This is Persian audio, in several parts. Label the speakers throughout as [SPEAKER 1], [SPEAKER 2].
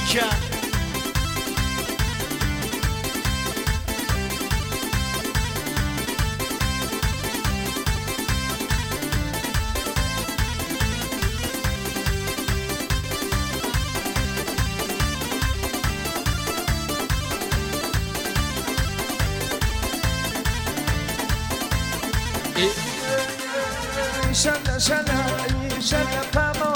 [SPEAKER 1] شلا پامو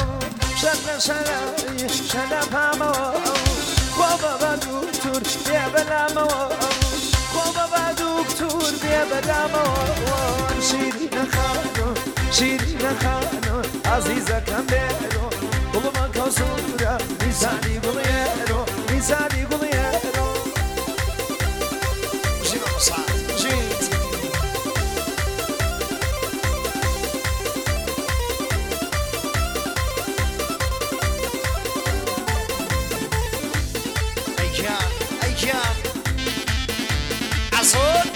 [SPEAKER 1] شلا پامو خوب با دکتر بیا بلامو خوب با دکتر بیا بلامو شیرین خانو عزیزکم بیرو قلبم کوسورا میزانی گلیرو جیبم ساعت جیت Azul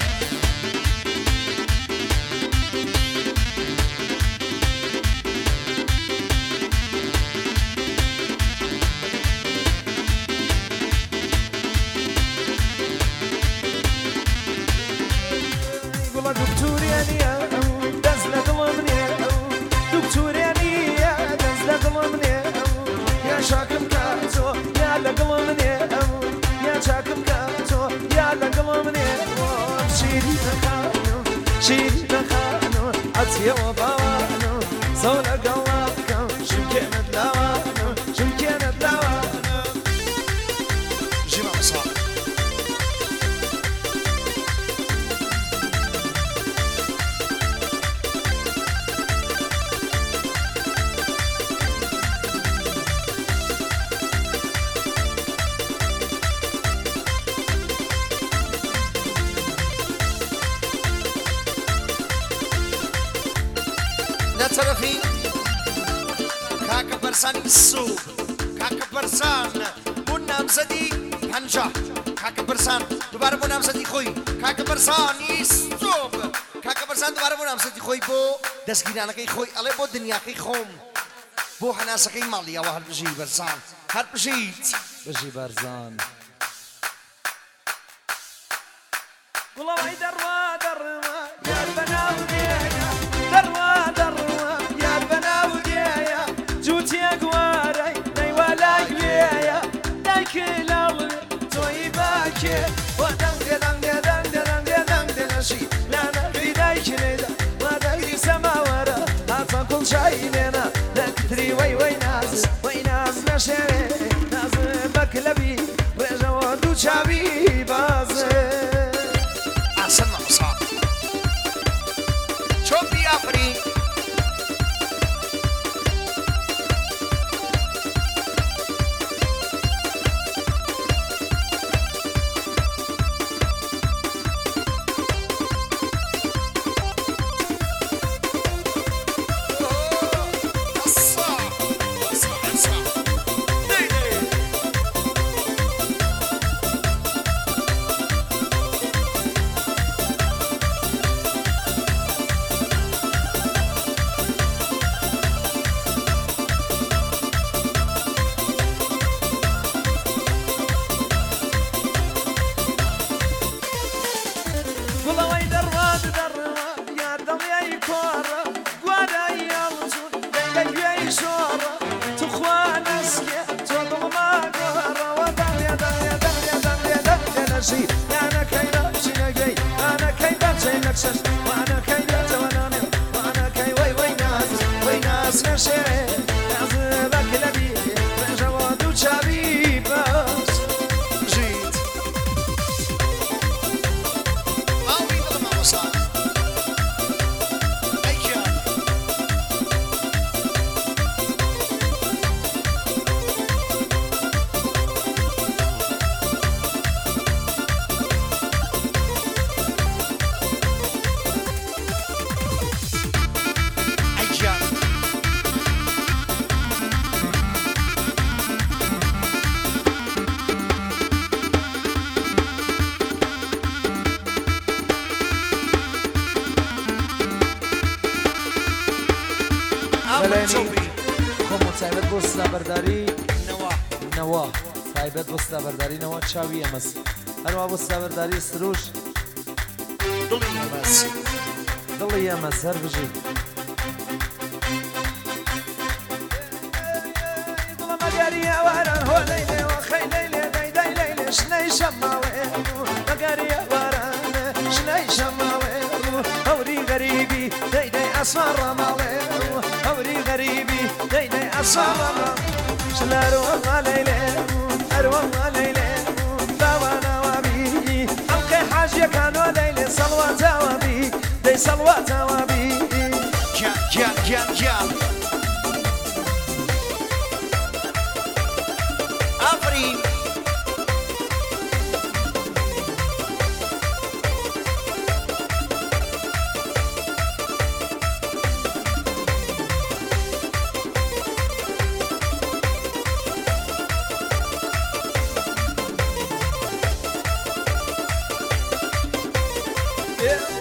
[SPEAKER 1] Gula doktor yani dazla dolmani doktor yani dazla dolmani ya şakım kazo ya la dolmani ya şakım kazo ya la dolmani شيرين خانو عطيه وبوانو زولا قواكو شمكينة دلوانو جيبا مصاب طرفي كاكا برسان السوق كاكا برسان بنام زدي هنجح كاكا برسان دوباره بنام زدي خوي كاكا برسان السوق كاكا برسان دوباره بنام زدي خوي بو دسگيرانا كي خوي على بو دنيا كي خوم بو حناسا كي ماليا وهر بجي برسان هر بجيت بجي برسان والله ما يدروا يا البناوي دروا يا البناوي جوتي اقواري داي ولا يا دايك لو تويباك ودن شي لا انا في دايك ليدا ودايك سما ورا هاتفا كل شي لنا دكتري ويناز نشري ناز بكلبي وجواد وشابي باز احسن مصاب Apri أنا كي نجي أنا كي بتشي نكسر وأنا كي بتواناني وأنا كي ويناس نشري ناس بكلبي بجواد وشابي بس جيت أوي لما وصل خب مصاحبت با سبرداری
[SPEAKER 2] نەوە تایبەت بۆ ستابەردارینەوە چاوی ئەمەس هەروە بۆ ستابەرداری سروش
[SPEAKER 1] دڵی ئەمەس
[SPEAKER 2] دڵی ئەمەس هەر بژی مەگەریەواران هۆ لەیلێوە خەی لەیلێ دەیدەی لەیلێ شنەی شەماڵێ مەگەریەواران شنەی شەماڵێ هەوری غەریبی دەیدەی ئەسمان ڕەماڵێ هەوری غەریبی دەیدەی ئەسمان ڕەماڵ شلەروەڵا لەیلێ ئەروەڵا لەیلێ داوانەوەبی ئەڵقەی حاجیەکانەوە لەیلێ سەڵواتەوەبی دەی سەڵواتەوەبی
[SPEAKER 1] گیان گیان گیان گیان ئافرین
[SPEAKER 2] Yeah.